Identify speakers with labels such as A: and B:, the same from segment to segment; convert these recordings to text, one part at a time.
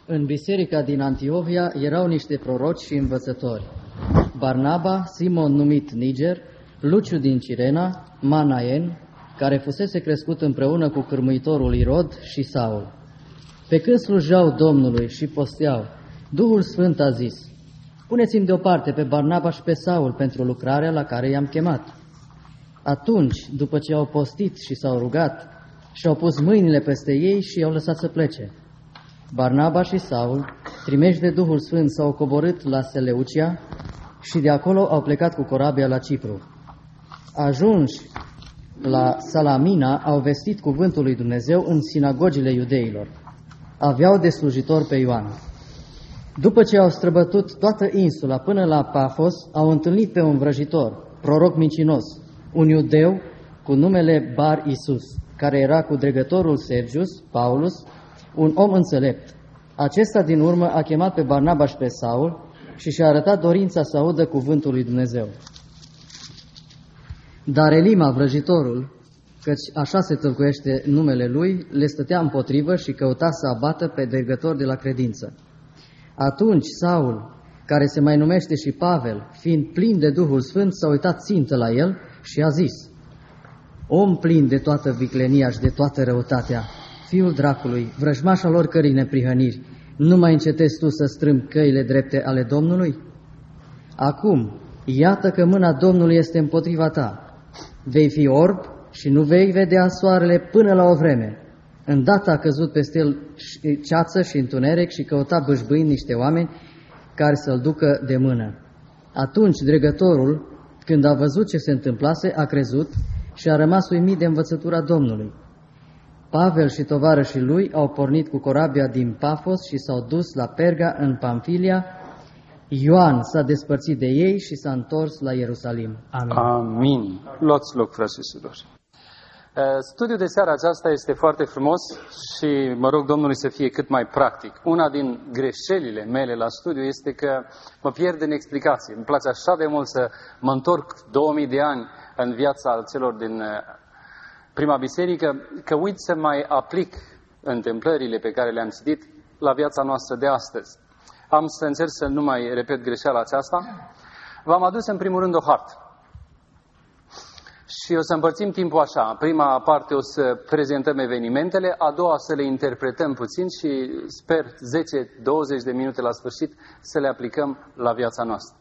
A: În biserica din Antiohia erau niște proroci și învățători: Barnaba, Simon numit Niger, Luciu din Cirena, Manaen, care fusese crescut împreună cu cârmuitorul Irod, și Saul. Pe când slujau Domnului și posteau, Duhul Sfânt a zis: puneți-mi deoparte pe Barnaba și pe Saul pentru lucrarea la care i-am chemat. Atunci, după ce au postit și s-au rugat, și-au pus mâinile peste ei și i-au lăsat să plece. Barnaba și Saul, trimeși de Duhul Sfânt, s-au coborât la Seleucia și de acolo au plecat cu corabia la Cipru. Ajunși la Salamina, au vestit cuvântul lui Dumnezeu în sinagogile iudeilor. Aveau de slujitor pe Ioan. După ce au străbătut toată insula până la Pafos, au întâlnit pe un vrăjitor, proroc mincinos, un iudeu cu numele Bar Isus, care era cu dregătorul Sergius, Paulus, un om înțelept. Acesta din urmă a chemat pe Barnaba și pe Saul și și-a arătat dorința să audă cuvântul lui Dumnezeu. Dar Elima, vrăjitorul, căci așa se tâlcuiește numele lui, le stătea împotrivă și căuta să abată pe dregători de la credință. Atunci Saul, care se mai numește și Pavel, fiind plin de Duhul Sfânt, s-a uitat țintă la el și a zis: om plin de toată viclenia și de toată răutatea, fiul dracului, vrăjmașa lor cărei neprihăniri, nu mai încetezi tu să strâmbi căile drepte ale Domnului? Acum, iată că mâna Domnului este împotriva ta. Vei fi orb și nu vei vedea soarele până la o vreme. Îndată a căzut peste el ceață și întuneric și căuta bâșbâind niște oameni care să-l ducă de mână. Atunci dregătorul, când a văzut ce se întâmplase, a crezut și a rămas uimit de învățătura Domnului. Pavel și tovarășii lui au pornit cu corabia din Pafos și s-au dus la Perga în Pamfilia. Ioan s-a despărțit de ei și s-a întors la Ierusalim. Amin.
B: Amin. Luați loc, frați și surori. Studiul de seară aceasta este foarte frumos și mă rog Domnului să fie cât mai practic. Una din greșelile mele la studiu este că mă pierd în explicații. Îmi place așa de mult să mă întorc 2000 de ani în viața celor din prima biserică, că uit să mai aplic întâmplările pe care le-am citit la viața noastră de astăzi. Am să încerc să nu mai repet greșeala aceasta. V-am adus în primul rând o hartă. Și o să împărțim timpul așa. Prima parte o să prezentăm evenimentele, a doua să le interpretăm puțin și sper 10-20 de minute la sfârșit să le aplicăm la viața noastră.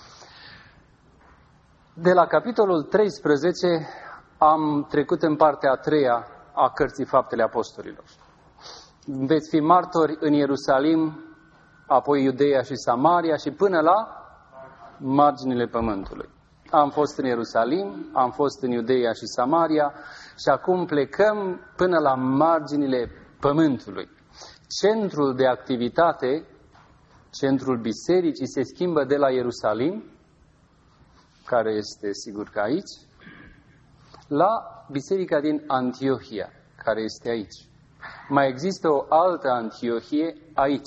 B: De la capitolul 13 am trecut în partea a treia a cărții Faptele Apostolilor. Veți fi martori în Ierusalim, apoi Iudeea și Samaria și până la marginile pământului. Am fost în Ierusalim, am fost în Iudeea și Samaria și acum plecăm până la marginile pământului. Centrul de activitate, centrul bisericii se schimbă de la Ierusalim, care este sigur că aici, la biserica din Antiohia, care este aici. Mai există o altă Antiohie aici.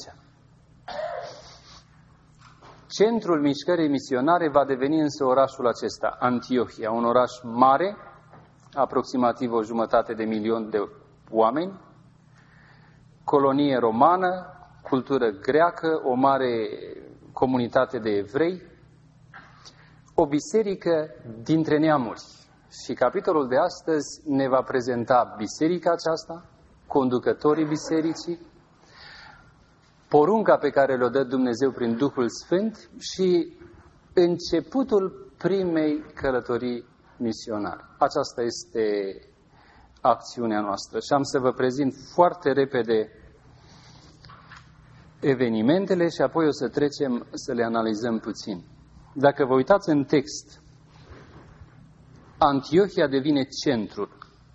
B: Centrul mișcării misionare va deveni însă orașul acesta, Antiohia, un oraș mare, aproximativ 1,5 milion de oameni, colonie romană, cultură greacă, o mare comunitate de evrei, o biserică dintre neamuri. Și capitolul de astăzi ne va prezenta biserica aceasta, conducătorii bisericii, porunca pe care le-o dă Dumnezeu prin Duhul Sfânt și începutul primei călătorii misionare. Aceasta este acțiunea noastră și am să vă prezint foarte repede evenimentele și apoi o să trecem să le analizăm puțin. Dacă vă uitați în text, Antiohia devine centrul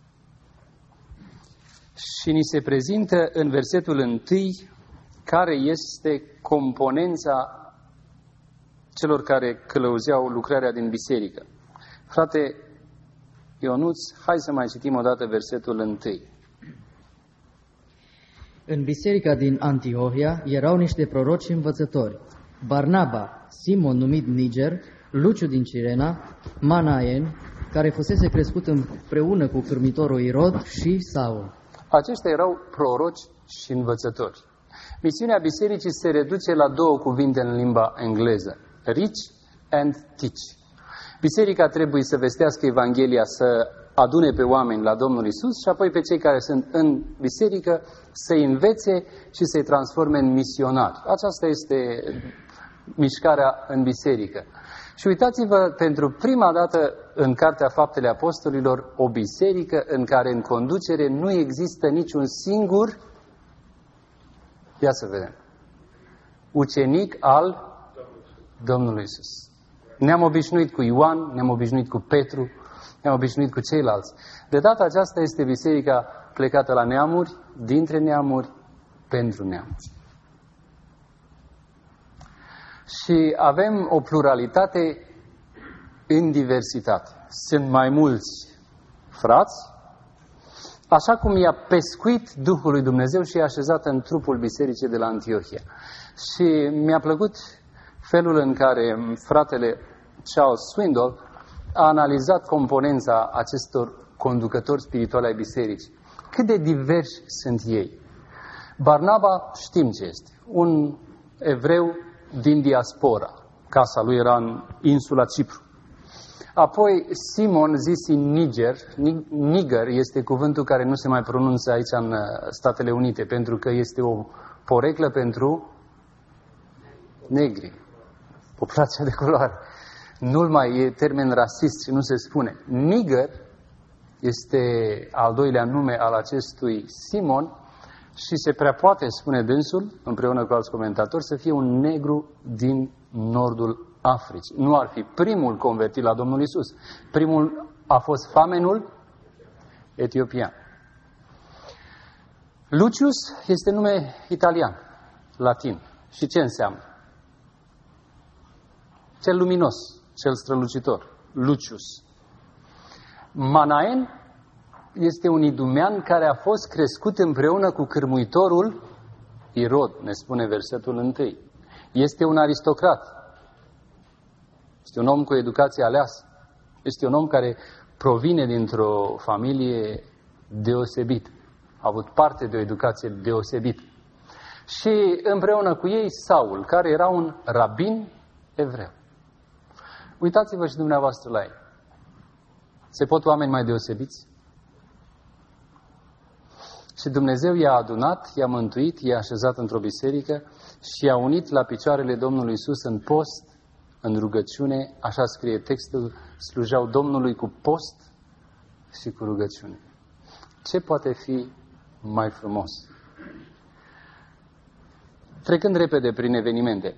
B: și ni se prezintă în versetul 1 care este componența celor care călăuzeau lucrarea din biserică. Frate Ionuț, hai să mai citim o dată versetul 1.
A: În biserica din Antiohia erau niște proroci și învățători: Barnaba, Simon numit Niger, Luciu din Cirena, Manaen, care fusese crescut împreună cu cârmuitorul Irod, și Saul.
B: Aceștia erau proroci și învățători. Misiunea bisericii se reduce la două cuvinte în limba engleză. Reach and teach. Biserica trebuie să vestească Evanghelia, să adune pe oameni la Domnul Isus și apoi pe cei care sunt în biserică să-i învețe și să-i transforme în misionari. Aceasta este mișcarea în biserică. Și uitați-vă, pentru prima dată în Cartea Faptele Apostolilor, o biserică în care în conducere nu există niciun singur, ia să vedem, ucenic al Domnului Isus. Ne-am obișnuit cu Ioan, ne-am obișnuit cu Petru, ne-am obișnuit cu ceilalți. De data aceasta este biserica plecată la neamuri, dintre neamuri, pentru neamuri. Și avem o pluralitate în diversitate. Sunt mai mulți frați, așa cum i-a pescuit Duhul lui Dumnezeu și i-a așezat în trupul bisericii de la Antiohia. Și mi-a plăcut felul în care fratele Charles Swindoll a analizat componența acestor conducători spirituali ai bisericii. Cât de diversi sunt ei. Barnaba știm ce este. Un evreu din diaspora. Casa lui era în insula Cipru. Apoi Simon, zis în Niger. Niger este cuvântul care nu se mai pronunță aici în Statele Unite, pentru că este o poreclă pentru negri. Populația de culoare. Nu mai e termen rasist și nu se spune. Niger este al doilea nume al acestui Simon și se prea poate, spune dânsul, împreună cu alți comentatori, să fie un negru din nordul Africii. Nu ar fi primul convertit la Domnul Isus. Primul a fost famenul etiopian. Lucius este nume italian, latin. Și ce înseamnă? Cel luminos, cel strălucitor, Lucius. Manaen este un idumean care a fost crescut împreună cu cârmuitorul Irod, ne spune versetul 1. Este un aristocrat. Este un om cu educație aleasă. Este un om care provine dintr-o familie deosebită. A avut parte de o educație deosebită. Și împreună cu ei Saul, care era un rabin evreu. Uitați-vă și dumneavoastră la ei. Se pot oameni mai deosebiți? Și Dumnezeu i-a adunat, i-a mântuit, i-a așezat într-o biserică și i-a unit la picioarele Domnului Isus în post, în rugăciune, așa scrie textul, slujeau Domnului cu post și cu rugăciune. Ce poate fi mai frumos? Trecând repede prin evenimente,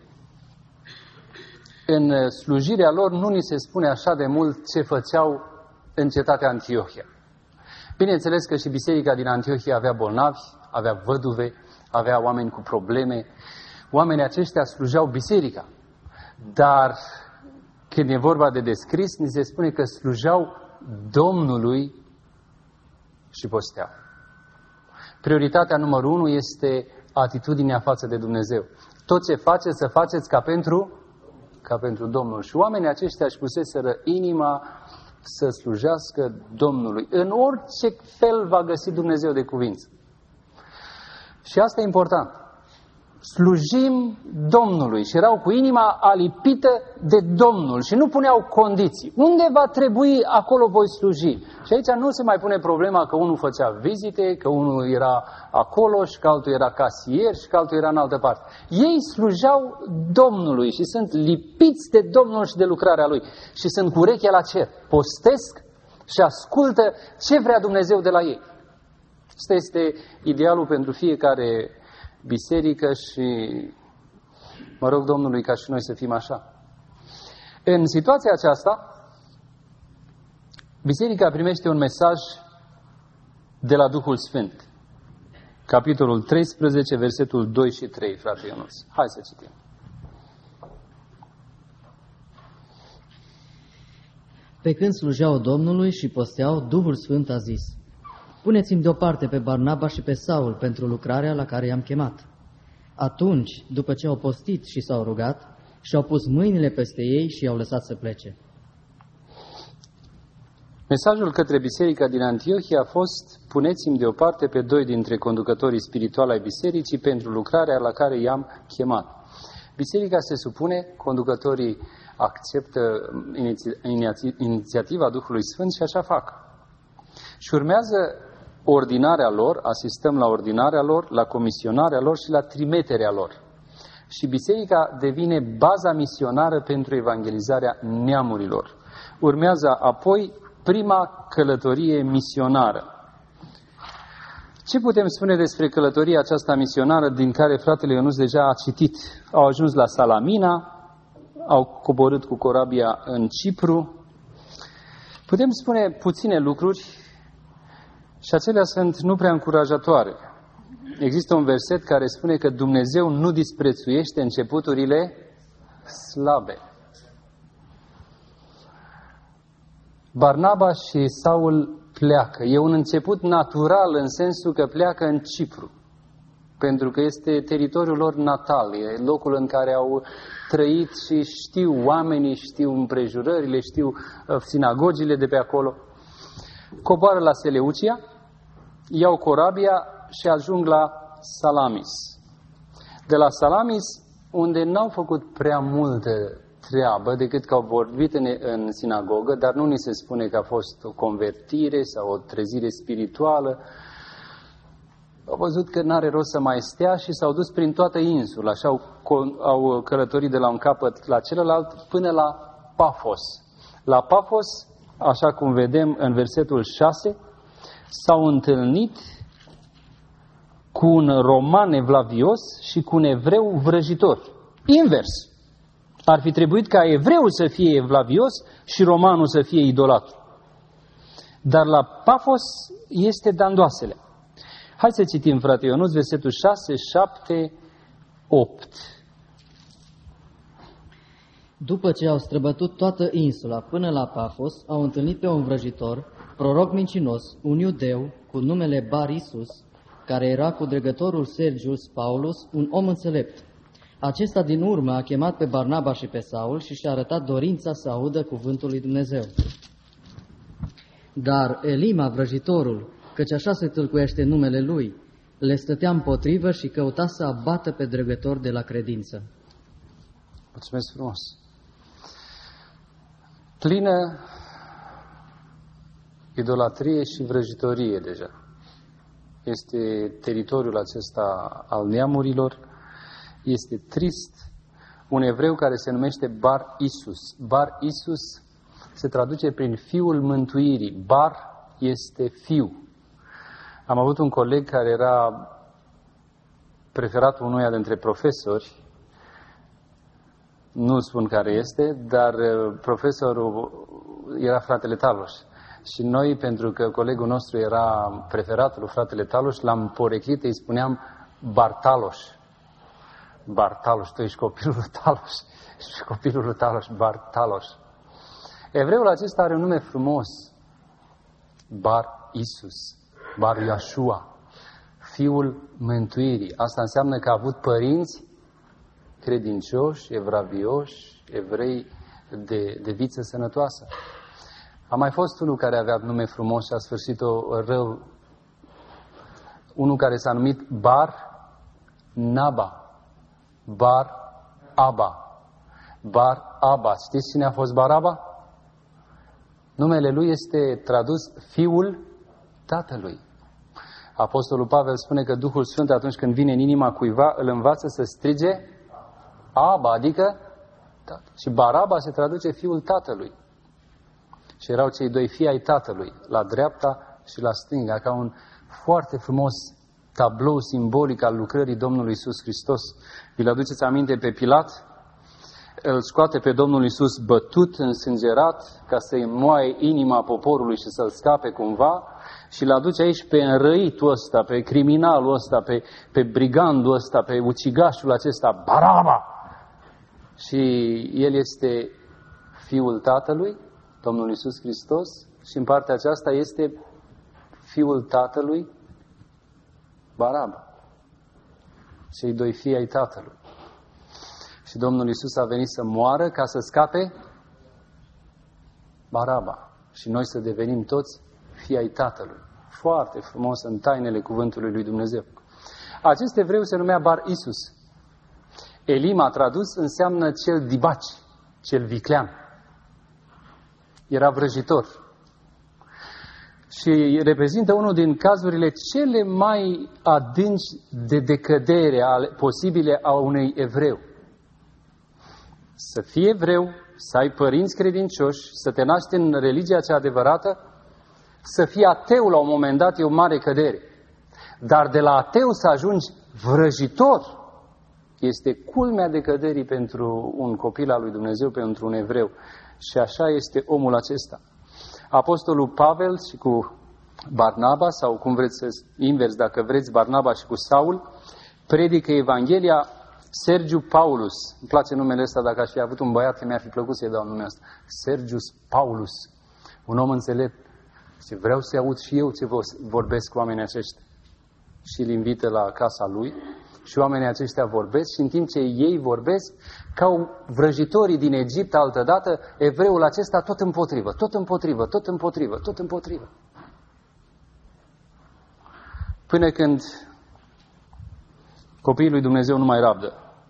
B: în slujirea lor nu ni se spune așa de mult ce făceau în cetatea Antiohia. Bineînțeles că și biserica din Antiohia avea bolnavi, avea văduve, avea oameni cu probleme. Oamenii aceștia slujeau biserica. Dar când e vorba de descris, ni se spune că slujeau Domnului și posteau. Prioritatea numărul 1 este atitudinea față de Dumnezeu. Tot ce faceți, să faceți ca pentru Domnul. Și oamenii aceștia își puseseră inima să slujească Domnului. În orice fel va găsi Dumnezeu de cuvință. Și asta e important. Slujim Domnului și erau cu inima alipită de Domnul și nu puneau condiții. Unde va trebui, acolo voi sluji. Și aici nu se mai pune problema că unul făcea vizite, că unul era acolo și că altul era casier și că altul era în altă parte. Ei slujeau Domnului și sunt lipiți de Domnul și de lucrarea Lui și sunt cu urechea la cer. Postesc și ascultă ce vrea Dumnezeu de la ei. Asta este idealul pentru fiecare biserică și mă rog Domnului ca și noi să fim așa. În situația aceasta, biserica primește un mesaj de la Duhul Sfânt. Capitolul 13, versetul 2 și 3, frate Ionuț. Hai să citim.
A: Pe când slujeau Domnului și posteau, Duhul Sfânt a zis: puneți-mi deoparte pe Barnaba și pe Saul pentru lucrarea la care i-am chemat. Atunci, după ce au postit și s-au rugat, și-au pus mâinile peste ei și i-au lăsat să plece.
B: Mesajul către biserica din Antiohia a fost: puneți-mi deoparte pe 2 dintre conducătorii spirituali ai bisericii pentru lucrarea la care i-am chemat. Biserica se supune, conducătorii acceptă inițiativa Duhului Sfânt și așa fac. Și urmează ordinarea lor, asistăm la ordinarea lor, la comisionarea lor și la trimiterea lor. Și biserica devine baza misionară pentru evangelizarea neamurilor. Urmează apoi prima călătorie misionară. Ce putem spune despre călătoria aceasta misionară din care fratele Ionuț deja a citit? Au ajuns la Salamina, au coborât cu corabia în Cipru. Putem spune puține lucruri și acelea sunt nu prea încurajatoare. Există un verset care spune că Dumnezeu nu disprețuiește începuturile slabe. Barnaba și Saul pleacă. E un început natural în sensul că pleacă în Cipru, pentru că este teritoriul lor natal, e locul în care au trăit și știu oamenii, știu împrejurările, știu sinagogile de pe acolo. Coboară la Seleucia, iau corabia și ajung la Salamis. De la Salamis, unde n-au făcut prea multă treabă decât că au vorbit în sinagogă, dar nu ni se spune că a fost o convertire sau o trezire spirituală. Au văzut că n-are rost să mai stea și s-au dus prin toată insula și au călătorit de la un capăt la celălalt până la Pafos. La Pafos, așa cum vedem în versetul 6, s-au întâlnit cu un roman evlavios și cu un evreu vrăjitor. Invers. Ar fi trebuit ca evreul să fie evlavios și romanul să fie idolatru. Dar la Pafos este dandoasele. Hai să citim, frate Ionuț, versetul 6, 7, 8.
A: După ce au străbătut toată insula până la Pafos, au întâlnit pe un vrăjitor, proroc mincinos, un iudeu cu numele Bar Isus, care era cu dregătorul Sergius Paulus, un om înțelept. Acesta din urmă a chemat pe Barnaba și pe Saul și și-a arătat dorința să audă cuvântul lui Dumnezeu. Dar Elima, vrăjitorul, căci așa se tâlcuiește numele lui, le stătea împotrivă și căuta să abată pe dregător de la credință.
B: Mulțumesc frumos! Plină idolatrie și vrăjitorie deja. Este teritoriul acesta al neamurilor. Este trist. Un evreu care se numește Bar Isus. Bar Isus se traduce prin fiul mântuirii. Bar este fiu. Am avut un coleg care era preferatul unuia dintre profesori. Nu spun care este, dar profesorul era fratele Taloș. Și noi, pentru că colegul nostru era preferatul lui fratele Taloș, l-am poreclit, îi spuneam Bartaloș. Bartaloș, tu ești copilul lui Taloș. Și copilul lui Taloș, Bartaloș. Evreul acesta are un nume frumos. Bar Isus, Bar Iashua, fiul mântuirii. Asta înseamnă că a avut părinți credincioși, evravioși, evrei de viță sănătoasă. A mai fost unul care avea nume frumos și a sfârșit-o rău. Unul care s-a numit Bar Naba. Bar Aba. Bar Aba. Știți cine a fost Baraba? Numele lui este tradus fiul tatălui. Apostolul Pavel spune că Duhul Sfânt, atunci când vine în inima cuiva, îl învață să strige Aba, adică tată. Și Baraba se traduce fiul tatălui. Și erau cei doi fii ai tatălui, la dreapta și la stânga, ca un foarte frumos tablou simbolic al lucrării Domnului Iisus Hristos. Vi-l aduceți aminte pe Pilat? Îl scoate pe Domnul Iisus bătut, însângerat, ca să-i moaie inima poporului și să-l scape cumva, și îl aduce aici pe înrăitul ăsta, pe criminalul ăsta, pe brigandul ăsta, pe ucigașul acesta, Baraba. Și el este fiul Tatălui, Domnul Iisus Hristos, și în partea aceasta este fiul Tatălui, Baraba. Cei doi fii ai Tatălui. Și Domnul Iisus a venit să moară ca să scape Baraba. și noi să devenim toți fii ai Tatălui. Foarte frumos în tainele cuvântului lui Dumnezeu. Acest evreu se numea Bar Isus. Elima tradus înseamnă cel dibaci, cel viclean. Era vrăjitor. Și reprezintă unul din cazurile cele mai adânci de decădere posibile a unui evreu. Să fii evreu, să ai părinți credincioși, să te naști în religia cea adevărată, să fii ateu la un moment dat e o mare cădere. Dar de la ateu să ajungi vrăjitor este culmea decăderii pentru un copil al lui Dumnezeu, pentru un evreu. Și așa este omul acesta. Apostolul Pavel și cu Barnaba, sau cum vreți să invers, dacă vreți, Barnaba și cu Saul, predică Evanghelia. Sergiu Paulus, îmi place numele ăsta, dacă aș fi avut un băiat, mi-ar fi plăcut să-i dau numele ăsta. Sergius Paulus, un om înțelept. Și vreau să aud și eu ce vorbesc cu oamenii aceștia. Și îl invită la casa lui și oamenii aceștia vorbesc și în timp ce ei vorbesc, ca vrăjitorii din Egipt altădată, evreul acesta tot împotrivă, tot împotrivă, tot împotrivă, tot împotrivă. Până când copiii lui Dumnezeu nu mai rabdă.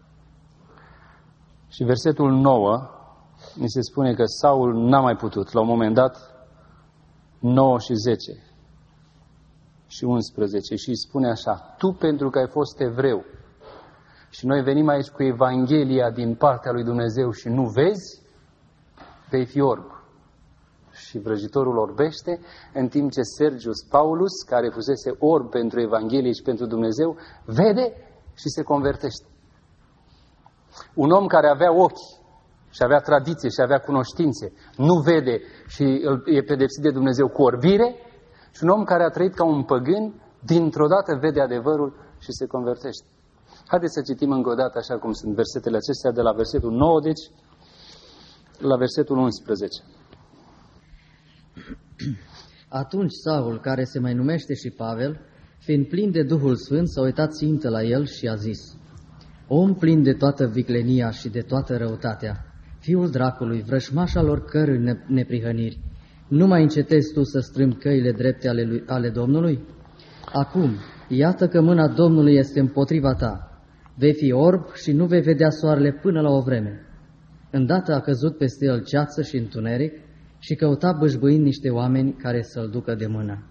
B: Și versetul 9 ni se spune că Saul n-a mai putut. La un moment dat, 9 și 10 și 11 și îi spune așa: tu pentru că ai fost evreu și noi venim aici cu Evanghelia din partea lui Dumnezeu și nu vezi, vei fi orb. Și vrăjitorul orbește, în timp ce Sergius Paulus, care fusese orb pentru Evanghelie și pentru Dumnezeu, vede și se convertește. Un om care avea ochi și avea tradiție și avea cunoștințe, nu vede și e pedepsit de Dumnezeu cu orbire, și un om care a trăit ca un păgân, dintr-o dată vede adevărul și se convertește. Haideți să citim încă o dată așa cum sunt versetele acestea, de la versetul 9, deci, la versetul 11.
A: Atunci Saul, care se mai numește și Pavel, fiind plin de Duhul Sfânt, s-a uitat țintă la el și a zis: om plin de toată viclenia și de toată răutatea, fiul dracului, vrășmaș al oricărui neprihăniri, nu mai încetezi tu să strâmbi căile drepte ale Domnului? Acum, iată că mâna Domnului este împotriva ta. Vei fi orb și nu vei vedea soarele până la o vreme. Îndată a căzut peste el ceață și întuneric și căuta bâșbâind niște oameni care să-l ducă de mână.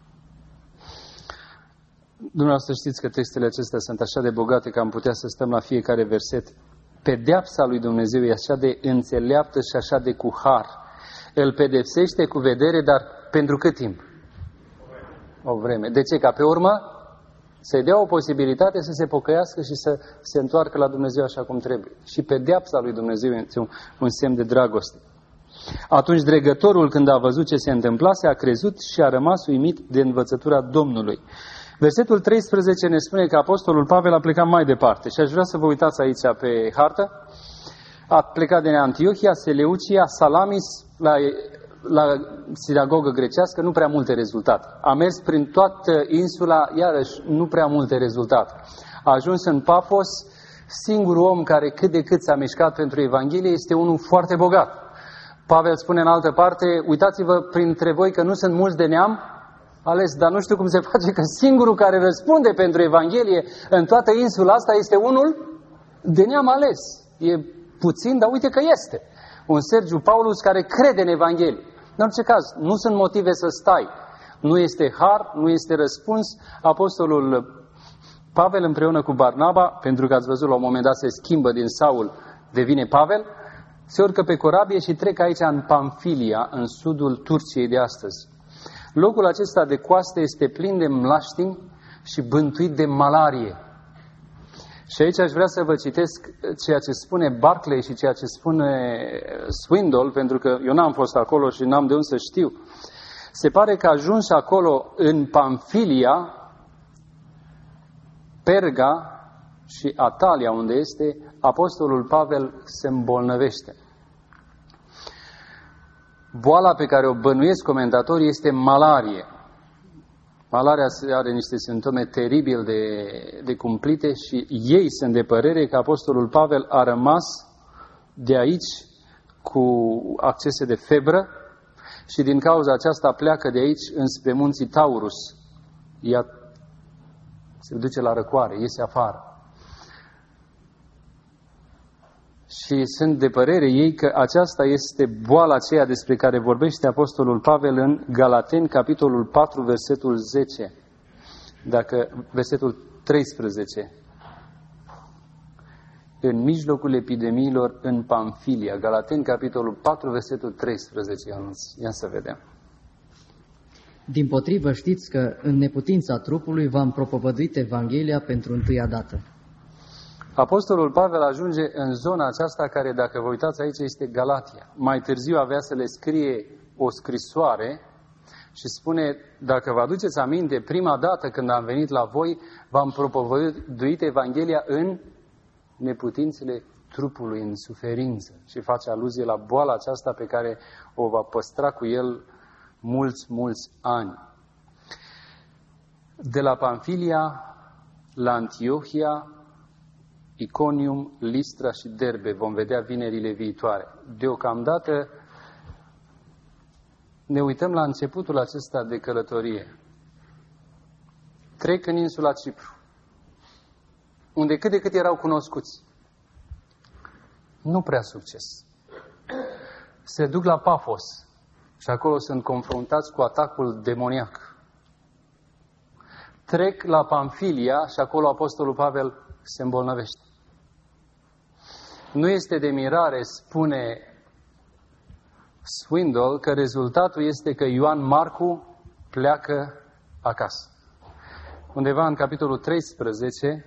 B: Dumneavoastră știți că textele acestea sunt așa de bogate că am putea să stăm la fiecare verset. Pedeapsa lui Dumnezeu e așa de înțeleaptă și așa de cu har. Îl pedepsește cu vedere, dar pentru cât timp? O vreme. De ce? Ca pe urmă să-i dea o posibilitate să se pocăiască și să se întoarcă la Dumnezeu așa cum trebuie. Și pedeapsa lui Dumnezeu este un semn de dragoste. Atunci dregătorul, când a văzut ce se întâmplase, a crezut și a rămas uimit de învățătura Domnului. Versetul 13 ne spune că apostolul Pavel a plecat mai departe și aș vrea să vă uitați aici pe hartă. A plecat din Antiohia, Seleucia, Salamis, la sinagogă grecească, nu prea multe rezultate. A mers prin toată insula, iarăși nu prea multe rezultate. A ajuns în Pafos, singurul om care cât de cât s-a mișcat pentru Evanghelie este unul foarte bogat. Pavel spune în altă parte: uitați-vă printre voi că nu sunt mulți de neam ales, dar nu știu cum se face că singurul care răspunde pentru Evanghelie în toată insula asta este unul de neam ales. E puțin, dar uite că este. Un Sergiu Paulus care crede în Evanghelie. În orice caz, nu sunt motive să stai. Nu este har, nu este răspuns. Apostolul Pavel împreună cu Barnaba, pentru că ați văzut la un moment dat se schimbă din Saul, devine Pavel, se urcă pe corabie și trec aici în Pamfilia, în sudul Turciei de astăzi. Locul acesta de coastă este plin de mlaștini și bântuit de malarie. Și aici aș vrea să vă citesc ceea ce spune Barclay și ceea ce spune Swindoll, pentru că eu n-am fost acolo și n-am de unde să știu. Se pare că ajuns acolo în Pamfilia, Perga și Atalia, unde este, apostolul Pavel se îmbolnăvește. Boala pe care o bănuiesc comentatorii este malarie. Malaria are niște simptome teribil de cumplite și ei sunt de părere că apostolul Pavel a rămas de aici cu accese de febră Și din cauza aceasta pleacă de aici înspre munții Taurus. Ea se duce la răcoare, iese afară. Și sunt de părere ei că aceasta este boala aceea despre care vorbește Apostolul Pavel în Galateni, capitolul 4, versetul 10. Versetul 13. În mijlocul epidemiilor în Pamfilia. Galateni, capitolul 4, versetul 13. Ia să vedem.
A: Dimpotrivă știți că în neputința trupului v-am propovăduit Evanghelia pentru întâia dată.
B: Apostolul Pavel ajunge în zona aceasta care, dacă vă uitați aici, este Galatia. Mai târziu avea să le scrie o scrisoare și spune, dacă vă aduceți aminte, prima dată când am venit la voi, v-am propovăduit Evanghelia în neputințele trupului, în suferință. Și face aluzie la boala aceasta pe care o va păstra cu el mulți ani. De la Pamfilia la Antiohia, Iconium, Listra și Derbe vom vedea vinerile viitoare. Deocamdată ne uităm la începutul acesta de călătorie. Trec în insula Cipru, unde cât de cât erau cunoscuți. Nu prea succes. Se duc la Pafos și acolo sunt confruntați cu atacul demoniac. Trec la Pamfilia și acolo Apostolul Pavel se îmbolnăvește. Nu este de mirare, spune Swindoll, că rezultatul este că Ioan Marcu pleacă acasă. Undeva în capitolul 13,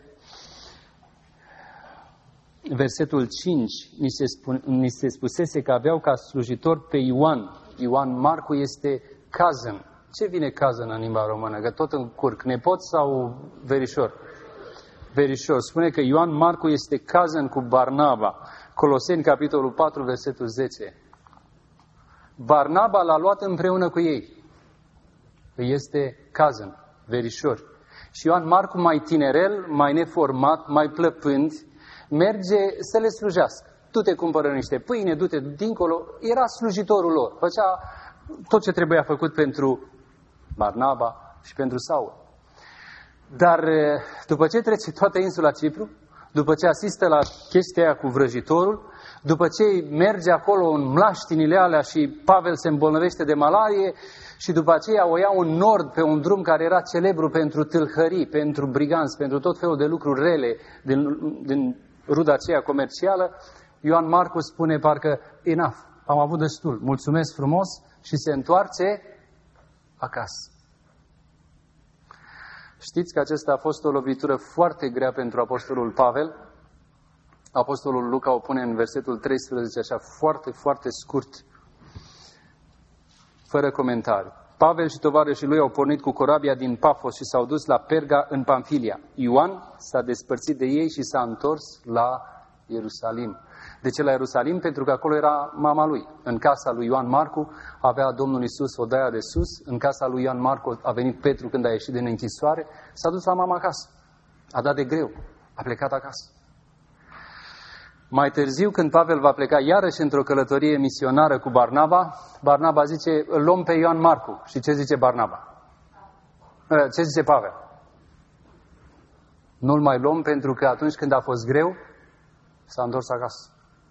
B: versetul 5, ni se spusese că aveau ca slujitor pe Ioan. Ioan Marcu este cousin. Ce vine cousin în limba română? Că tot încurc. Nepot sau verișor? Verișor. Spune că Ioan Marcu este cousin cu Barnaba. Coloseni, capitolul 4, versetul 10. Barnaba l-a luat împreună cu ei. Este cousin, verișor. Și Ioan Marcu, mai tinerel, mai neformat, mai plăpând, merge să le slujească. Du-te, cumpără niște pâine, du-te dincolo. Era slujitorul lor. Făcea tot ce trebuia făcut pentru Barnaba și pentru Saul. Dar după ce trece toată insula Cipru, după ce asistă la chestia aia cu vrăjitorul, după ce merge acolo în mlaștinile alea și Pavel se îmbolnăvește de malarie și după aceea o iau în nord pe un drum care era celebru pentru tâlhării, pentru briganți, pentru tot felul de lucruri rele din ruda aceea comercială, Ioan Marcu spune parcă enough, am avut destul, mulțumesc frumos și se întoarce acasă. Știți că acesta a fost o lovitură foarte grea pentru Apostolul Pavel. Apostolul Luca o pune în versetul 13, așa foarte, foarte scurt, fără comentariu. Pavel și tovarășii lui au pornit cu corabia din Pafos și s-au dus la Perga în Pamfilia. Ioan s-a despărțit de ei și s-a întors la Ierusalim. De ce la Ierusalim? Pentru că acolo era mama lui. În casa lui Ioan Marcu avea Domnul Iisus odaia de sus. În casa lui Ioan Marcu a venit Petru când a ieșit din închisoare. S-a dus la mama acasă. A dat de greu. A plecat acasă. Mai târziu, când Pavel va pleca iarăși într-o călătorie misionară cu Barnaba, Barnaba zice, îl luăm pe Ioan Marcu. Și ce zice Barnaba? Ce zice Pavel? Nu-l mai luăm pentru că atunci când a fost greu, s-a întors acasă.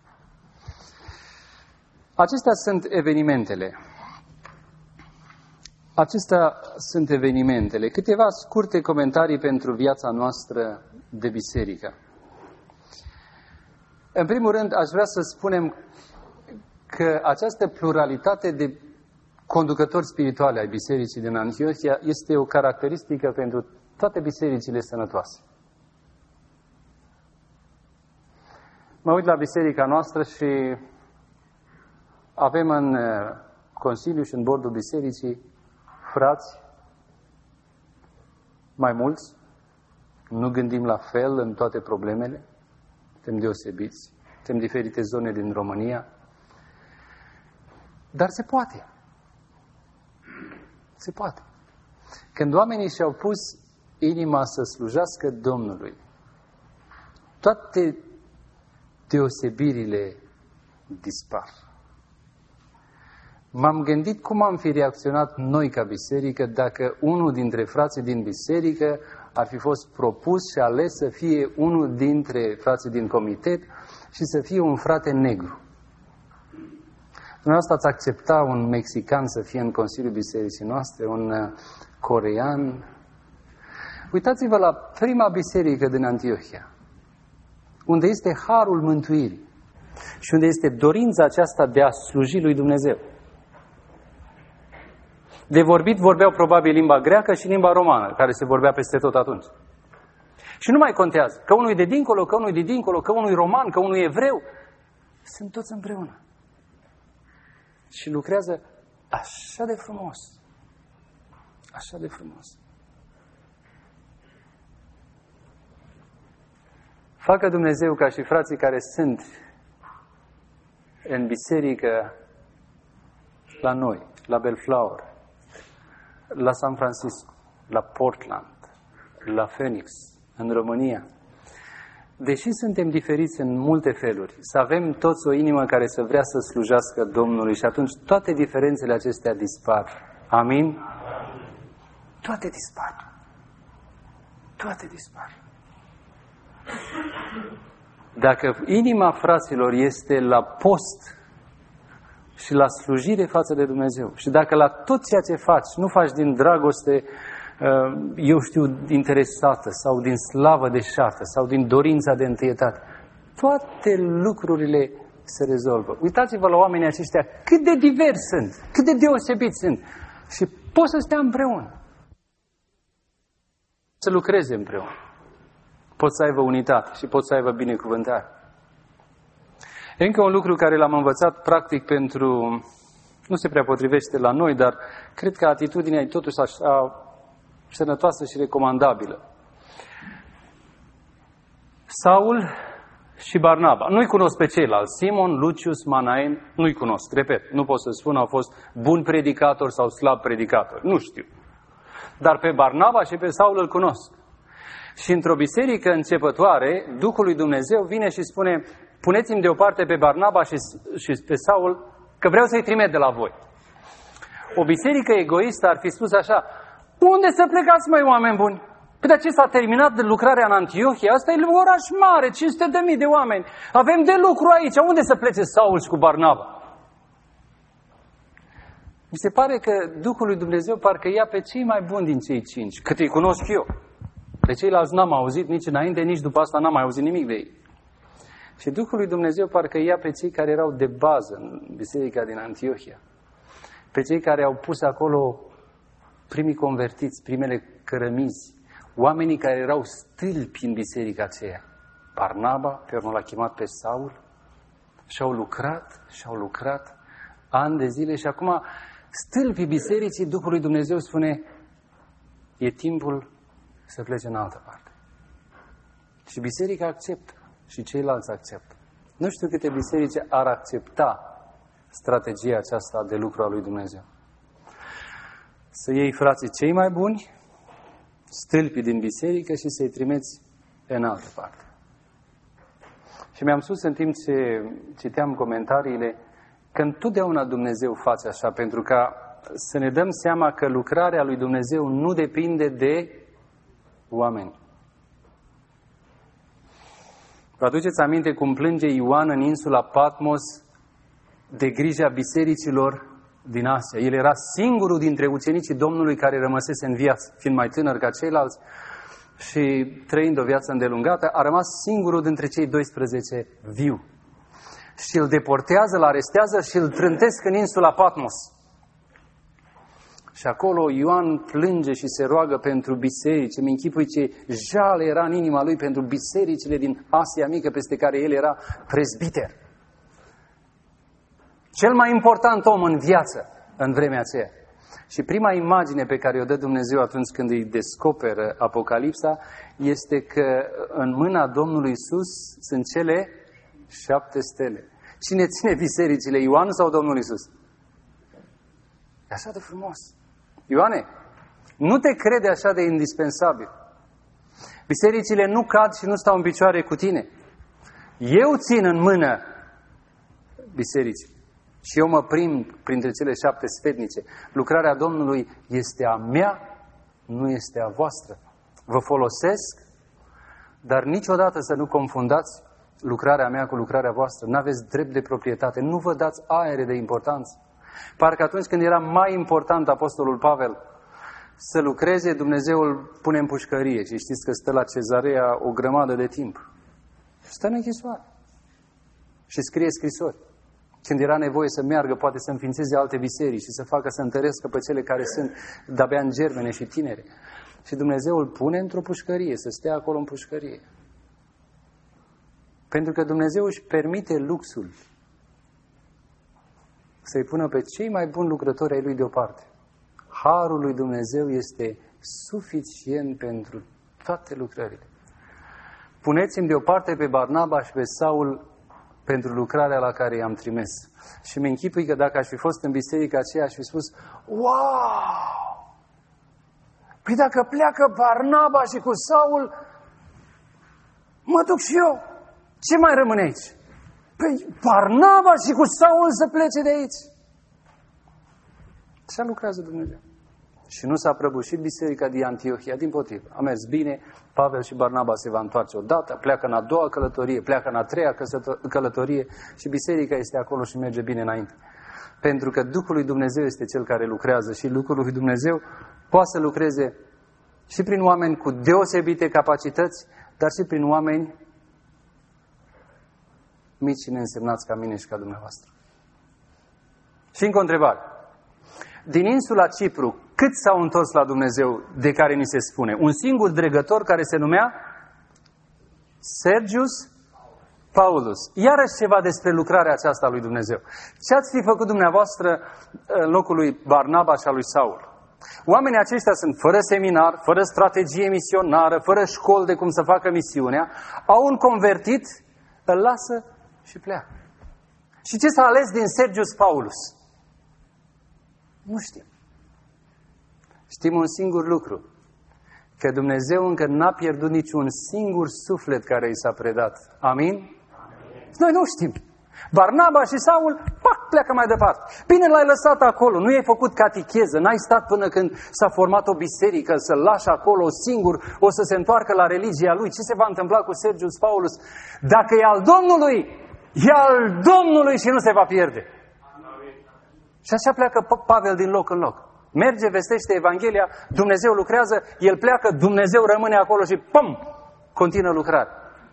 B: Acestea sunt evenimentele. Câteva scurte comentarii pentru viața noastră de biserică. În primul rând, aș vrea să spunem că această pluralitate de conducători spirituali ai bisericii din Antiohia este o caracteristică pentru toate bisericile sănătoase. Mă uit la biserica noastră și avem în Consiliu și în bordul bisericii frați mai mulți, nu gândim la fel în toate problemele, suntem deosebiți, suntem diferite zone din România, dar se poate. Se poate. Când oamenii și-au pus inima să slujească Domnului, toate deosebirile dispar. m-am gândit cum am fi reacționat noi ca biserică dacă unul dintre frații din biserică ar fi fost propus și ales să fie unul dintre frații din comitet și să fie un frate negru. Dumneavoastră ați accepta un mexican să fie în Consiliul Bisericii noastre, un corean? Uitați-vă la prima biserică din Antiohia, unde este harul mântuirii și unde este dorința aceasta de a sluji lui Dumnezeu. De vorbit vorbeau probabil limba greacă și limba romană, care se vorbea peste tot atunci. Și nu mai contează că unul e de dincolo, că unul e de dincolo, că unul e roman, că unul e evreu. Sunt toți împreună. Și lucrează așa de frumos. Așa de frumos. Facă Dumnezeu ca și frații care sunt în biserică la noi, la Bellflower, la San Francisco, la Portland, la Phoenix, în România. Deși suntem diferiți în multe feluri, să avem toți o inimă care să vrea să slujească Domnului și atunci toate diferențele acestea dispar. Amin? Toate dispar. Toate dispar. Dacă inima fraților este la post și la slujire față de Dumnezeu și dacă la tot ceea ce faci nu faci din dragoste, eu știu, interesată sau din slavă deșartă sau din dorința de întâietate, toate lucrurile se rezolvă. Uitați-vă la oamenii aceștia cât de diversi sunt, cât de deosebiți sunt și pot să stea împreună, să lucreze împreună. Pot să aibă unitate și pot să aibă binecuvântare. Încă un lucru care l-am învățat practic pentru... Nu se prea potrivește la noi, dar cred că atitudinea e totuși așa sănătoasă și recomandabilă. Saul și Barnaba. Nu-i cunosc pe ceilalți. Simon, Lucius, Manaen, nu-i cunosc. Repet, nu pot să spun au fost bun predicator sau slab predicator. Nu știu. Dar pe Barnaba și pe Saul îl cunosc. Și într-o biserică începătoare, Duhul lui Dumnezeu vine și spune: puneți-mi deoparte pe Barnaba și pe Saul, că vreau să-i trimit de la voi. O biserică egoistă ar fi spus așa: unde să plecați, măi, oameni buni? Păi de ce s-a terminat de lucrarea în Antiohia? Asta e un oraș mare, 500.000 de oameni. Avem de lucru aici. Unde să plece Saul și cu Barnaba? Mi se pare că Duhul lui Dumnezeu parcă ia pe cei mai buni din cei 5, cât îi cunosc eu. De ceilalți n-am auzit nici înainte, nici după asta n-am mai auzit nimic de ei. Și Duhul lui Dumnezeu parcă ia pe cei care erau de bază în biserica din Antiohia. Pe cei care au pus acolo primii convertiți, primele cărămizi, oamenii care erau stâlpi în biserica aceea. Barnaba, pe urmă l-a chemat pe Saul, și-au lucrat ani de zile și acum stâlpii bisericii, Duhul lui Dumnezeu spune: e timpul să plece în altă parte. Și biserica acceptă și ceilalți acceptă. Nu știu câte biserici ar accepta strategia aceasta de lucru a lui Dumnezeu. Să iei frații cei mai buni, stâlpii din biserică și să-i trimiți în altă parte. Și mi-am spus în timp ce citeam comentariile că întotdeauna Dumnezeu face așa, pentru ca să ne dăm seama că lucrarea lui Dumnezeu nu depinde de oameni. Vă aduceți aminte cum plânge Ioan în insula Patmos de grija bisericilor din Asia? El era singurul dintre ucenicii Domnului care rămăsese în viață, fiind mai tânăr ca ceilalți și trăind o viață îndelungată, a rămas singurul dintre cei 12 viu. Și îl deportează, îl arestează și îl trântesc în insula Patmos. Și acolo Ioan plânge și se roagă pentru biserici. Îmi închipui ce jale era în inima lui pentru bisericile din Asia Mică, peste care el era prezbiter. Cel mai important om în viață în vremea aceea. Și prima imagine pe care o dă Dumnezeu atunci când îi descoperă Apocalipsa este că în mâna Domnului Iisus sunt cele 7 stele. Cine ține bisericile, Ioan sau Domnul Iisus? E așa de frumos. Ioane, nu te crede așa de indispensabil. Bisericile nu cad și nu stau în picioare cu tine. Eu țin în mână bisericile. și eu mă prind printre cele 7 sfetnice. Lucrarea Domnului este a mea, nu este a voastră. Vă folosesc, dar niciodată să nu confundați lucrarea mea cu lucrarea voastră. N-aveți drept de proprietate, nu vă dați aere de importanță. Parcă atunci când era mai important apostolul Pavel să lucreze, Dumnezeu îl pune în pușcărie și știți că stă la Cezarea o grămadă de timp. Stă în închisoare și scrie scrisori. Când era nevoie să meargă, poate să înființeze alte biserici și să facă să întărească pe cele care sunt de-abia în germene și tinere. Și Dumnezeu îl pune într-o pușcărie, să stea acolo în pușcărie. Pentru că Dumnezeu își permite luxul să-i pună pe cei mai buni lucrători ai Lui deoparte. Harul lui Dumnezeu este suficient pentru toate lucrările. Puneți-mi deoparte pe Barnaba și pe Saul pentru lucrarea la care i-am trimis. Și mi închipui că dacă aș fi fost în biserica aceea, aș fi spus, wow! Păi dacă pleacă Barnaba și cu Saul, mă duc și eu. Ce mai rămâne aici? Păi Barnaba și cu Saul să plece de aici. Așa lucrează Dumnezeu. Și nu s-a prăbușit biserica din Antiohia, dimpotrivă. A mers bine, Pavel și Barnaba se va întoarce odată, pleacă în a doua călătorie, pleacă în a treia călătorie și biserica este acolo și merge bine înainte. Pentru că Duhul lui Dumnezeu este Cel care lucrează și lucrul lui Dumnezeu poate să lucreze și prin oameni cu deosebite capacități, dar și prin oameni mici și neînsemnați ca mine și ca dumneavoastră. Și încă o întrebare. Din insula Cipru, cât s-au întors la Dumnezeu de care ni se spune? Un singur dregător care se numea Sergius Paulus. Iarăși ceva despre lucrarea aceasta a lui Dumnezeu. Ce ați fi făcut dumneavoastră în locul lui Barnaba și a lui Saul? Oamenii aceștia sunt fără seminar, fără strategie misionară, fără școli de cum să facă misiunea, au un convertit, îl lasă și pleacă. Și ce s-a ales din Sergius Paulus? Nu știm. Știm un singur lucru. Că Dumnezeu încă n-a pierdut niciun singur suflet care i s-a predat. Amin? Noi nu știm. Barnaba și Saul, pac, pleacă mai departe. Bine, l-ai lăsat acolo, nu i-ai făcut catecheză, n-ai stat până când s-a format o biserică, să-l lași acolo singur, o să se întoarcă la religia lui. Ce se va întâmpla cu Sergius Paulus? Dacă e al Domnului, e al Domnului și nu se va pierde. Și așa pleacă Pavel din loc în loc. Merge, vestește Evanghelia, Dumnezeu lucrează, el pleacă, Dumnezeu rămâne acolo și pum, continuă lucrarea.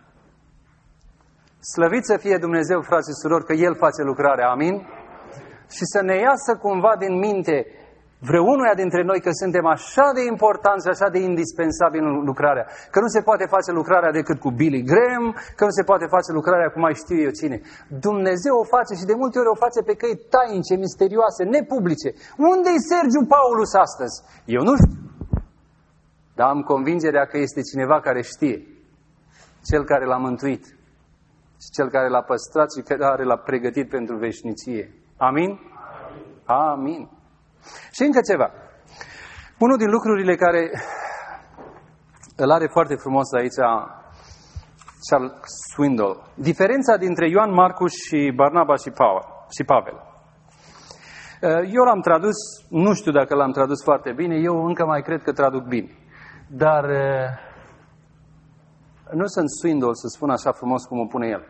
B: Slăvit să fie Dumnezeu, frați și surori, că El face lucrarea, amin? Și să ne iasă cumva din minte vreunuia dintre noi că suntem așa de importanți și așa de indispensabili în lucrarea. Că nu se poate face lucrarea decât cu Billy Graham, că nu se poate face lucrarea cu mai știu eu cine. Dumnezeu o face și de multe ori o face pe căi tainice, misterioase, nepublice. Unde-i Sergiu Paulus astăzi? Eu nu știu. Dar am convingerea că este cineva care știe. Cel care l-a mântuit. Și cel care l-a păstrat și care l-a pregătit pentru veșnicie. Amin? Amin. Și încă ceva. Unul din lucrurile care îl are foarte frumos aici Charles Swindoll. Diferența dintre Ioan Marcu și Barnaba și Pavel. Eu l-am tradus, nu știu dacă l-am tradus foarte bine, eu încă mai cred că traduc bine. Dar nu sunt Swindoll să spun așa frumos cum o pune el.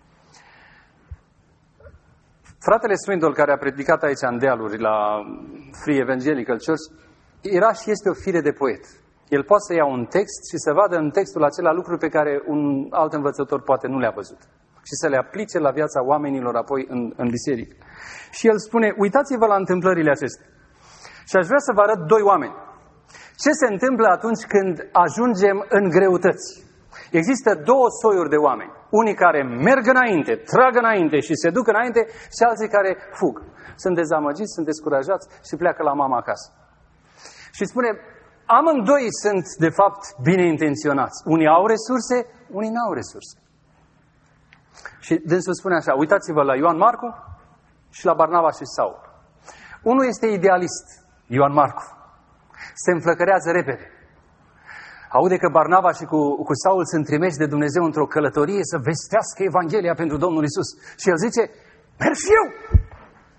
B: Fratele Swindoll, care a predicat aici în dealuri la Free Evangelical Church, era și este o fire de poet. El poate să ia un text și să vadă în textul acela lucruri pe care un alt învățător poate nu le-a văzut. Și să le aplice la viața oamenilor apoi în biserică. Și el spune, uitați-vă la întâmplările acestea. Și aș vrea să vă arăt doi oameni. Ce se întâmplă atunci când ajungem în greutăți? Există două soiuri de oameni. Unii care merg înainte, trag înainte și se duc înainte și alții care fug. Sunt dezamăgiți, sunt descurajați și pleacă la mama acasă. Și spune, amândoi sunt de fapt bine intenționați. Unii au resurse, unii n-au resurse. Și dânsul spune așa, uitați-vă la Ioan Marcu și la Barnaba și Saul. Unul este idealist, Ioan Marcu. Se înflăcărează repede. Aude că Barnaba și cu Saul sunt trimiși de Dumnezeu într-o călătorie să vestească Evanghelia pentru Domnul Iisus. Și el zice, merg și eu!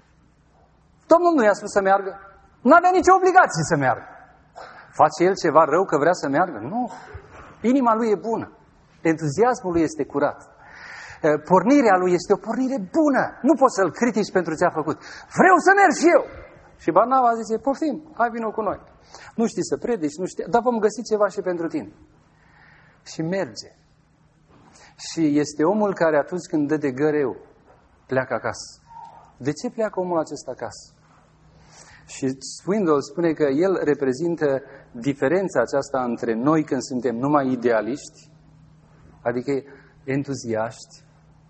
B: Domnul nu i-a spus să meargă. Nu avea nicio obligație să meargă. Face el ceva rău că vrea să meargă? Nu. Inima lui e bună. Entuziasmul lui este curat. Pornirea lui este o pornire bună. Nu poți să-l critici pentru ce a făcut. Vreau să merg și eu. Și Barnaba zice, poftim, hai vino cu noi. Nu știi să predici, nu știi, dar vom găsi ceva și pentru tine. Și merge. Și este omul care atunci când dă de greu, pleacă acasă. De ce pleacă omul acesta acasă? Și Swindoll spune că el reprezintă diferența aceasta între noi când suntem numai idealiști, adică entuziaști,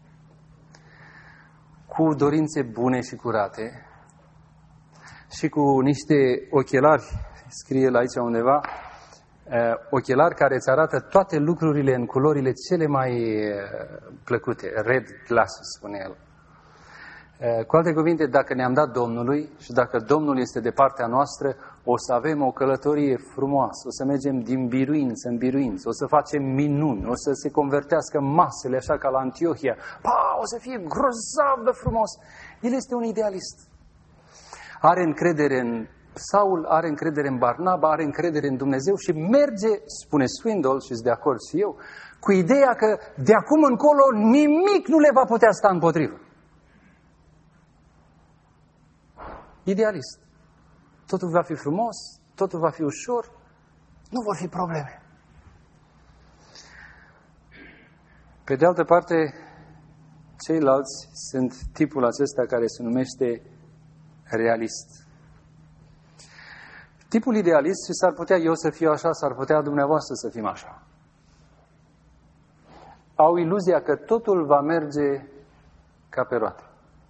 B: cu dorințe bune și curate și cu niște ochelari, scrie el aici undeva, ochelari care îți arată toate lucrurile în culorile cele mai plăcute, red glasses, spune el. Cu alte cuvinte, dacă ne-am dat Domnului și dacă Domnul este de partea noastră, o să avem o călătorie frumoasă, o să mergem din biruință în biruință, o să facem minuni, o să se convertească masele așa ca la Antiohia. O să fie grozav de frumos. El este un idealist. Are încredere în Saul, are încredere în Barnaba, are încredere în Dumnezeu și merge, spune Swindoll, și sunt de acord și eu, cu ideea că de acum încolo nimic nu le va putea sta împotrivă. Idealist. Totul va fi frumos, totul va fi ușor, nu vor fi probleme. Pe de altă parte, ceilalți sunt tipul acesta care se numește realist. Tipul idealist, și s-ar putea eu să fiu așa, s-ar putea dumneavoastră să fim așa. Au iluzia că totul va merge ca pe roate.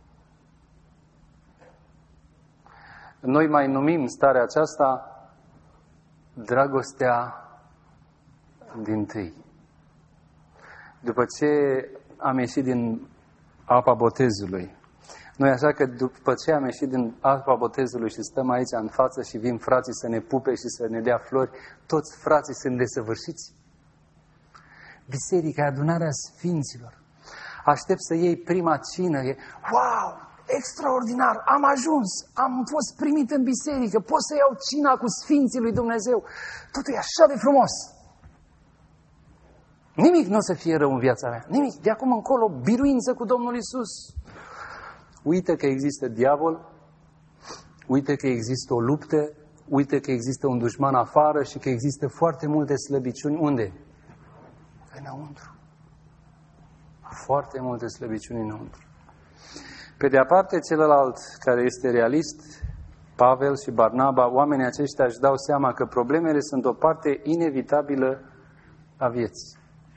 B: Noi mai numim starea aceasta dragostea dintâi. După ce am ieșit din apa botezului, noi așa că după ce am ieșit din apa botezului și stăm aici în față și vin frații să ne pupe și să ne dea flori, toți frații sunt desăvârșiți. Biserica, adunarea sfinților. Aștept să iei prima cină. Wow! Extraordinar! Am ajuns! Am fost primit în biserică! Pot să iau cina cu sfinții lui Dumnezeu! Totul e așa de frumos! Nimic nu o să fie rău în viața mea. Nimic. De acum încolo, biruință cu Domnul Iisus. Uită că există diavol, uită că există o luptă, uită că există un dușman afară și că există foarte multe slăbiciuni. Unde? Înăuntru. Foarte multe slăbiciuni înăuntru. Pe de-a parte, celălalt care este realist, Pavel și Barnaba, oamenii aceștia își dau seama că problemele sunt o parte inevitabilă a vieții.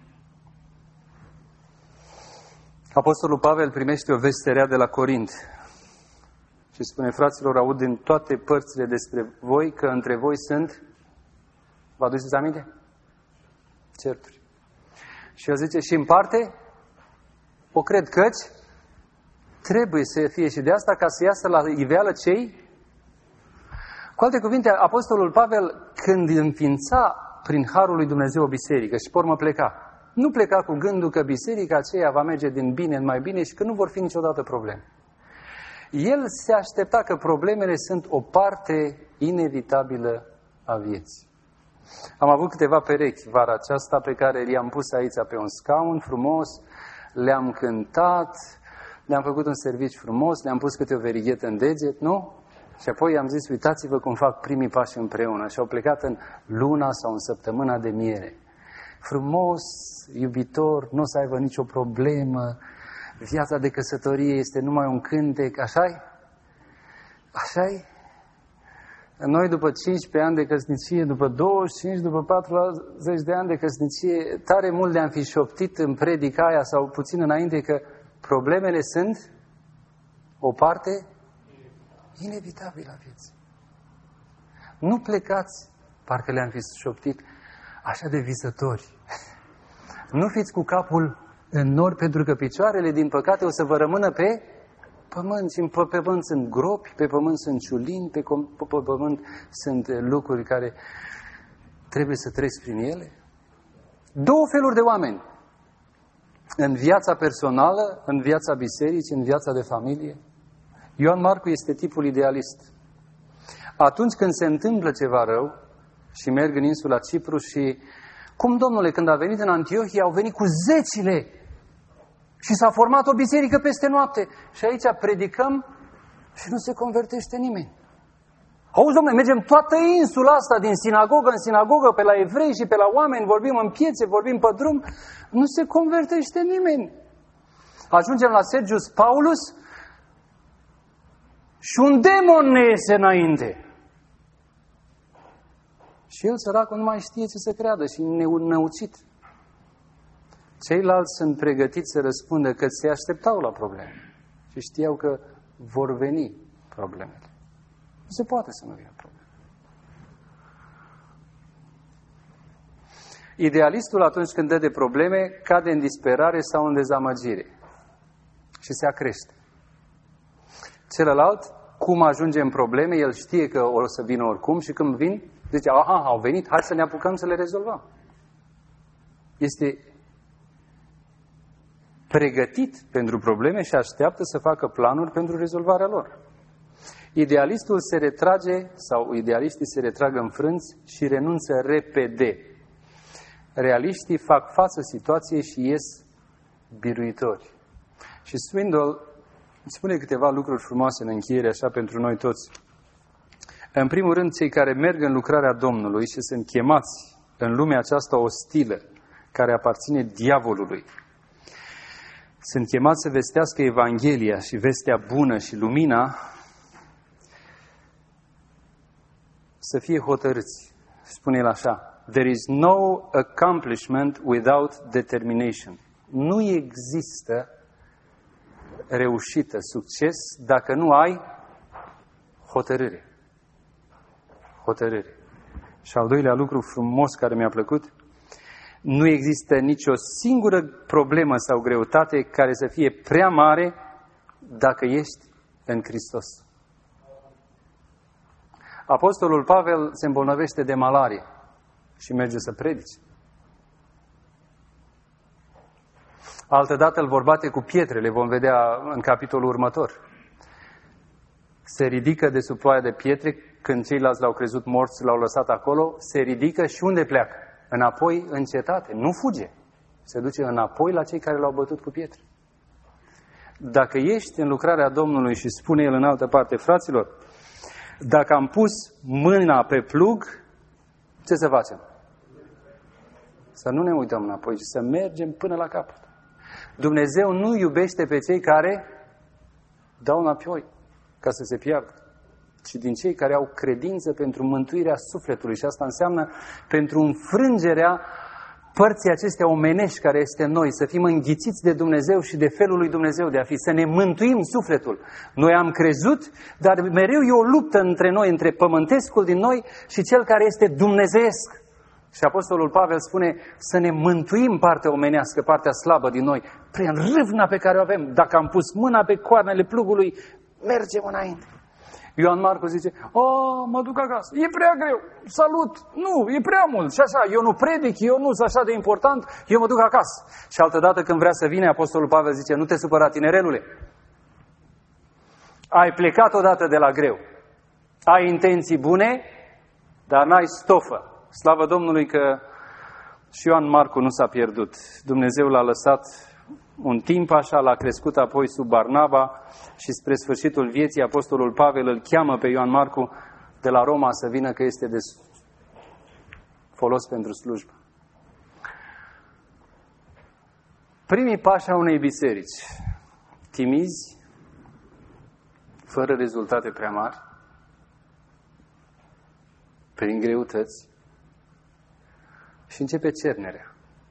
B: Apostolul Pavel primește o veste rea de la Corint și spune, fraților, aud din toate părțile despre voi că între voi sunt, vă aduceți aminte? Certuri. Și el zice, și în parte, o cred căci trebuie să fie și de asta ca să iasă la iveală cei. Cu alte cuvinte, Apostolul Pavel, când înființa prin harul lui Dumnezeu o biserică și pe urmă pleca, nu pleca cu gândul că biserica aceea va merge din bine în mai bine și că nu vor fi niciodată probleme. El se aștepta că problemele sunt o parte inevitabilă a vieții. Am avut câteva perechi vara aceasta pe care le-am pus aici pe un scaun frumos, le-am cântat, le-am făcut un serviciu frumos, le-am pus câte o verighetă în deget, nu? Și apoi am zis, uitați-vă cum fac primii pași împreună. Și au plecat în luna sau în săptămâna de miere. Frumos, iubitor, nu o să aibă nicio problemă, viața de căsătorie este numai un cântec, așa-i? Așa-i? Noi după 15 ani de căsnicie, după 25, după 40 de ani de căsnicie, tare mult le-am fi șoptit în predica aia sau puțin înainte că problemele sunt o parte inevitabilă a vieții. Nu plecați, parcă le-am fi șoptit, așa de visători. Nu fiți cu capul în nori, pentru că picioarele, din păcate, o să vă rămână pe pământ. Și pe pământ sunt gropi, pe pământ sunt ciulini, pe pământ sunt lucruri care trebuie să treci prin ele. Două feluri de oameni. În viața personală, în viața bisericii, în viața de familie. Ioan Marcu este tipul idealist. Atunci când se întâmplă ceva rău și merg în insula Cipru și cum, domnule, când a venit în Antiohia, au venit cu zecile și s-a format o biserică peste noapte. Și aici predicăm și nu se convertește nimeni. Auzi, domnule, mergem toată insula asta, din sinagogă în sinagogă, pe la evrei și pe la oameni, vorbim în piețe, vorbim pe drum, nu se convertește nimeni. Ajungem la Sergius Paulus și un demon ne iese înainte. Și el, săracul, nu mai știe ce să creadă și năucit. Ceilalți sunt pregătiți să răspundă că se așteptau la probleme și știau că vor veni problemele. Nu se poate să nu vină probleme. Idealistul, atunci când dă de probleme, cade în disperare sau în dezamăgire și se acrește. Celălalt, cum ajunge în probleme, el știe că o să vină oricum și când vin, zice, aha, au venit, hai să ne apucăm să le rezolvăm. Este pregătit pentru probleme și așteaptă să facă planuri pentru rezolvarea lor. Idealistul se retrage, sau idealiștii se retrag înfrânți și renunță repede. Realiștii fac față situației și ies biruitori. Și Swindoll spune câteva lucruri frumoase în încheiere, așa, pentru noi toți. În primul rând, cei care merg în lucrarea Domnului și sunt chemați în lumea aceasta ostilă, care aparține diavolului, sunt chemați să vestească Evanghelia și vestea bună și lumina, să fie hotărâți. Spune el așa, there is no accomplishment without determination. Nu există reușită, succes, dacă nu ai hotărâre. Hotărâre. Și al doilea lucru frumos care mi-a plăcut, nu există nicio singură problemă sau greutate care să fie prea mare dacă ești în Hristos. Apostolul Pavel se îmbolnăvește de malarie și merge să predice. Altădată îl vor bate cu pietre, le vom vedea în capitolul următor. Se ridică de sub ploaia de pietre, când ceilalți l-au crezut morți, l-au lăsat acolo, se ridică și unde pleacă? Înapoi în cetate, nu fuge. Se duce înapoi la cei care l-au bătut cu pietre. Dacă ești în lucrarea Domnului și spune el în altă parte, fraților, dacă am pus mâna pe plug, ce să facem? Să nu ne uităm înapoi, ci să mergem până la capăt. Dumnezeu nu iubește pe cei care dau înapoi ca să se piardă, ci din cei care au credință pentru mântuirea sufletului. Și asta înseamnă pentru înfrângerea părții acestea omenești care este în noi, să fim înghițiți de Dumnezeu și de felul lui Dumnezeu de a fi, să ne mântuim sufletul. Noi am crezut, dar mereu e o luptă între noi, între pământescul din noi și cel care este dumnezeiesc. Și Apostolul Pavel spune să ne mântuim partea omenească, partea slabă din noi, prin râvna pe care o avem. Dacă am pus mâna pe coarnele plugului, mergem înainte. Ioan Marcu zice, mă duc acasă, e prea greu, salut, nu, e prea mult și așa, eu nu predic, eu nu sunt așa de important, eu mă duc acasă. Și altădată când vrea să vină, Apostolul Pavel zice, nu te supăra, tinerelule, ai plecat odată de la greu, ai intenții bune, dar n-ai stofă. Slavă Domnului că și Ioan Marcu nu s-a pierdut. Dumnezeu l-a lăsat un timp așa, l-a crescut apoi sub Barnaba și spre sfârșitul vieții Apostolul Pavel îl cheamă pe Ioan Marcu de la Roma să vină că este de folos pentru slujbă. Primii pași a unei biserici, timizi, fără rezultate prea mari, prin greutăți, și începe cernerea.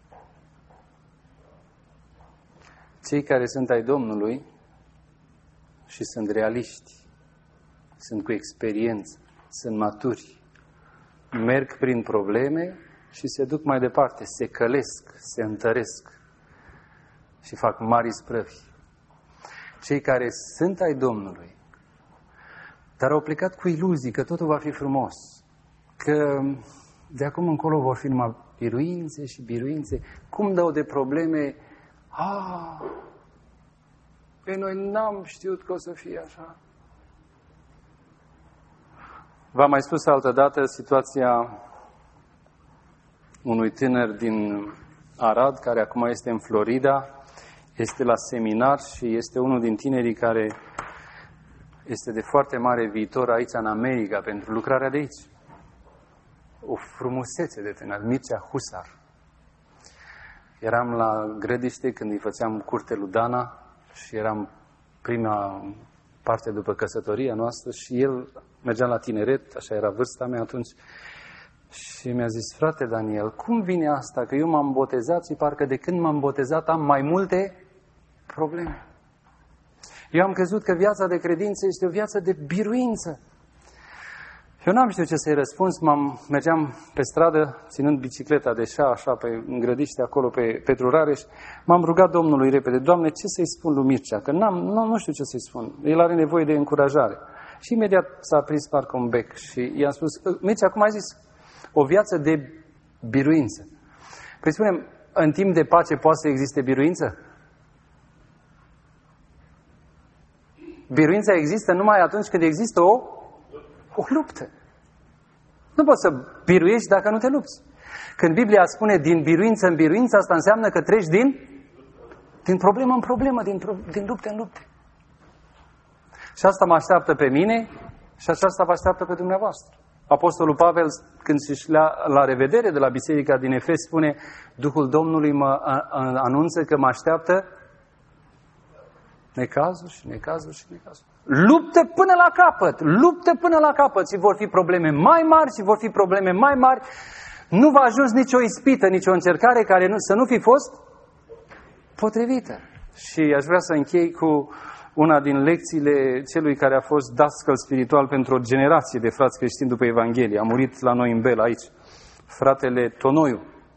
B: Cei care sunt ai Domnului și sunt realiști, sunt cu experiență, sunt maturi, merg prin probleme și se duc mai departe, se călesc, se întăresc și fac mari isprăvi. Cei care sunt ai Domnului, dar au plecat cu iluzii că totul va fi frumos, că de acum încolo vor fi numai biruințe și biruințe. Cum dau de probleme? Pe noi n-am știut că o să fie așa. V-am mai spus altădată situația unui tânăr din Arad, care acum este în Florida, este la seminar și este unul din tinerii care este de foarte mare viitor aici în America pentru lucrarea de aici. O frumusețe de tânăr, Mircea Husar. Eram la Grădiște când îi făceam curte lui Dana și eram prima parte după căsătoria noastră și el mergea la tineret, așa era vârsta mea atunci, și mi-a zis: frate Daniel, cum vine asta că eu m-am botezat și parcă de când m-am botezat am mai multe probleme? Eu am crezut că viața de credință este o viață de biruință. Eu n-am știut ce să-i răspuns, mergeam pe stradă, ținând bicicleta de așa, în Grădiște, acolo pe Petru Rareș, m-am rugat Domnului repede: Doamne, ce să-i spun lui Mircea? Că nu știu ce să-i spun, el are nevoie de încurajare. Și imediat s-a aprins parcă un bec și i-am spus: Mircea, cum ai zis? O viață de biruință. Păi spunem, în timp de pace poate să existe biruință? Biruința există numai atunci când există o luptă. Nu poți să biruiești dacă nu te lupți. Când Biblia spune din biruință în biruință, asta înseamnă că treci din problemă în problemă, din lupte în lupte. Și asta mă așteaptă pe mine și aceasta vă așteaptă pe dumneavoastră. Apostolul Pavel, când își la revedere de la biserica din Efes, spune: Duhul Domnului mă anunță că mă așteaptă necazuri și necazuri și necazuri. Luptă până la capăt, luptă până la capăt și vor fi probleme mai mari și vor fi probleme mai mari. Nu va ajuns nicio ispită, nicio încercare care să nu fi fost potrivită. Și aș vrea să închei cu una din lecțiile celui care a fost dascăl spiritual pentru o generație de frați creștini după Evanghelie. A murit la noi în Bel, aici. Fratele Tonoiu.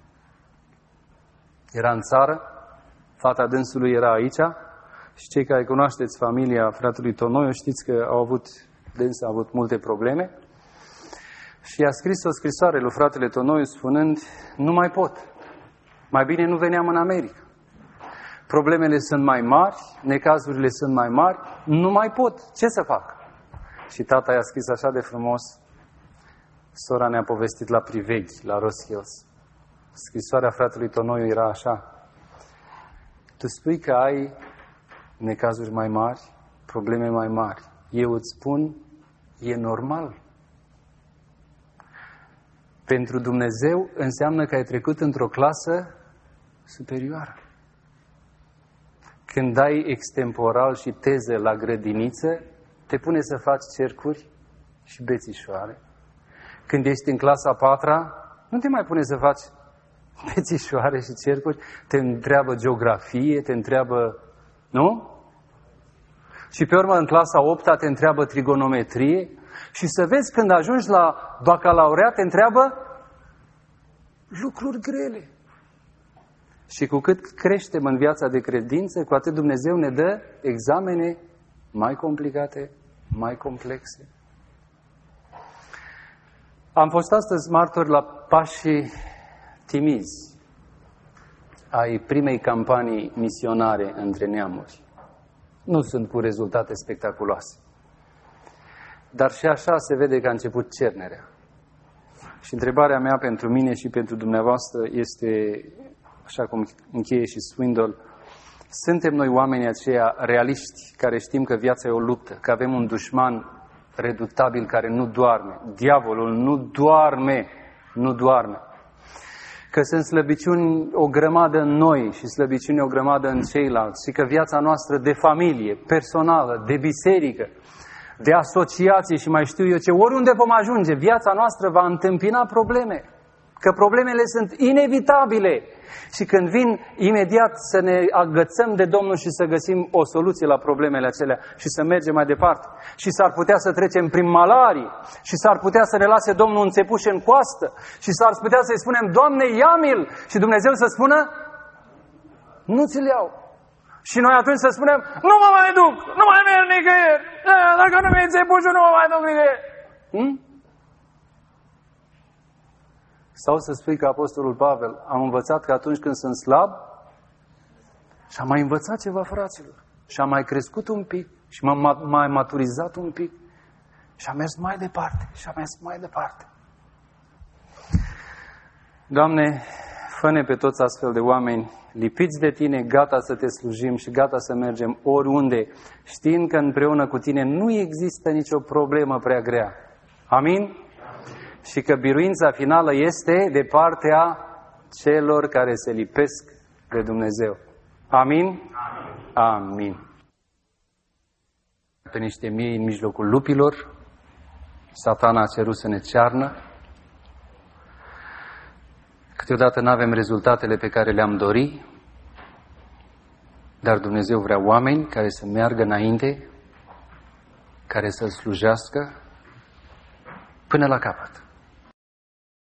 B: Era în țară, fata dânsului era aici. Și cei care cunoașteți familia fratelui Tonoiu știți că dânsa a avut multe probleme. Și a scris o scrisoare lui fratele Tonoiu spunând: nu mai pot. Mai bine nu veneam în America. Problemele sunt mai mari, necazurile sunt mai mari, nu mai pot. Ce să fac? Și tata i-a scris așa de frumos. Sora ne-a povestit la Priveghi, la Ross Hills. Scrisoarea fratelui Tonoiu era așa: tu spui că ai necazuri mai mari, probleme mai mari. Eu îți spun, e normal. Pentru Dumnezeu înseamnă că ai trecut într-o clasă superioară. Când ai extemporal și teze la grădiniță, te pune să faci cercuri și bețișoare. Când ești în clasa 4-a, nu te mai pune să faci bețișoare și cercuri, te întreabă geografie, te întreabă, nu? Și pe urmă în clasa 8-a te întreabă trigonometrie și să vezi când ajungi la bacalaureat te întreabă lucruri grele. Și cu cât creștem în viața de credință, cu atât Dumnezeu ne dă examene mai complicate, mai complexe. Am fost astăzi martor la pașii timizi ai primei campanii misionare între neamuri. Nu sunt cu rezultate spectaculoase. Dar și așa se vede că a început cernerea. Și întrebarea mea pentru mine și pentru dumneavoastră este, așa cum încheie și Swindoll: suntem noi oamenii aceia realiști care știm că viața e o luptă, că avem un dușman redutabil care nu doarme. Diavolul nu doarme. Că sunt slăbiciuni o grămadă în noi și slăbiciuni o grămadă în ceilalți și că viața noastră de familie, personală, de biserică, de asociații și mai știu eu ce, oriunde vom ajunge, viața noastră va întâmpina probleme. Că problemele sunt inevitabile. Și când vin, imediat să ne agățăm de Domnul și să găsim o soluție la problemele acelea și să mergem mai departe. Și s-ar putea să trecem prin malarii și s-ar putea să ne lase Domnul înțepuși în coastă și s-ar putea să-i spunem: Doamne, ia-mi-l! Și Dumnezeu să spună: nu ți-l iau. Și noi atunci să spunem: nu mă mai duc, nu mai merg nicăieri, dacă nu mi-ai înțepuși, nu mă mai duc nicăieri. Sau să spui ca Apostolul Pavel: am învățat că atunci când sunt slab, și am mai învățat ceva, fraților, și am mai crescut un pic, și m-am mai maturizat un pic, Și am mers mai departe, și am mers mai departe. Doamne, fă-ne pe toți astfel de oameni lipiți de Tine, gata să Te slujim și gata să mergem oriunde, știind că împreună cu Tine nu există nicio problemă prea grea. Amin? Și că biruința finală este de partea celor care se lipesc de Dumnezeu. Amin? Amin. Pe niște miei în mijlocul lupilor, Satana a cerut să ne cearnă. Câteodată nu avem rezultatele pe care le-am dori, dar Dumnezeu vrea oameni care să meargă înainte, care să-L slujească până la capăt.